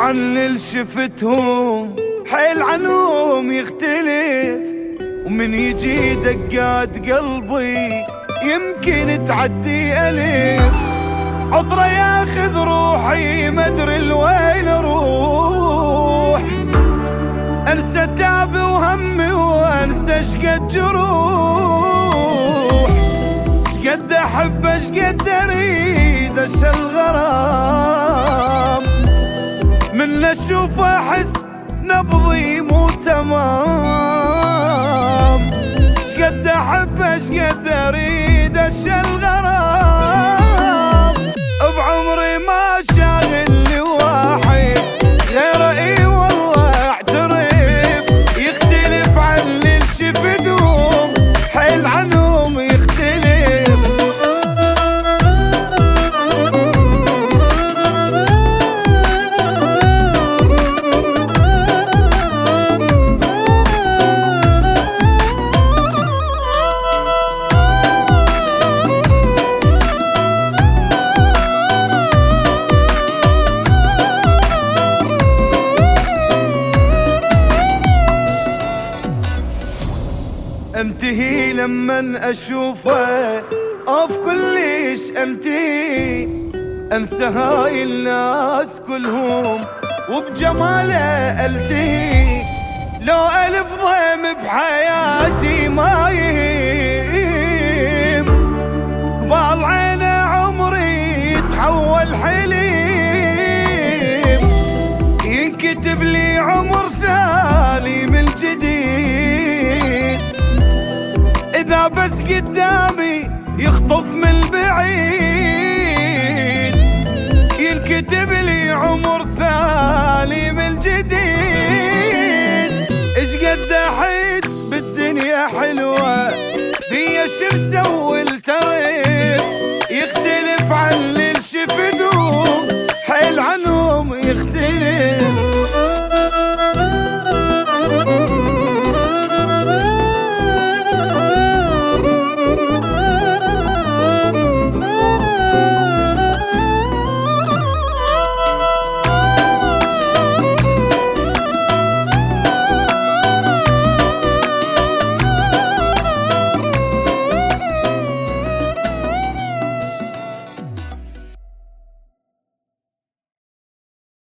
وعن اللي شفتهم حيل عنهم يختلف، ومن يجي دقات قلبي يمكن تعدي ألف. عطره ياخذ روحي مدري لوين اروح، انسى تعبي وهمي وانسى شقد جروح. شقد احب شقد اريد اشل الغرام، من اشوف احس نبضي مو تمام. شقد احب شقد اريد اشل الغرام، بعمري ما شاغل لي واحد غير اي والله اعترف. يختلف عن اللي شفتهم حيل عنهم يختلف. انتهي لمن اشوفه اوف كلش انتهي، انسى هاي الناس كلهم وبجماله التهي. لو الف ضيم بحياتي ما يهيم، قبال عينه عمري يتحول حليم. ينكتب لي عمر ثاني من جديد، إذا بس قدامي يخطف من بعيد. ينكتب لي عمر ثاني من جديد. إيش قد أحس بالدنيا حلوة دي شو مسوي التريف. يختلف عن اللي شفتهم حيل عنهم يختلف.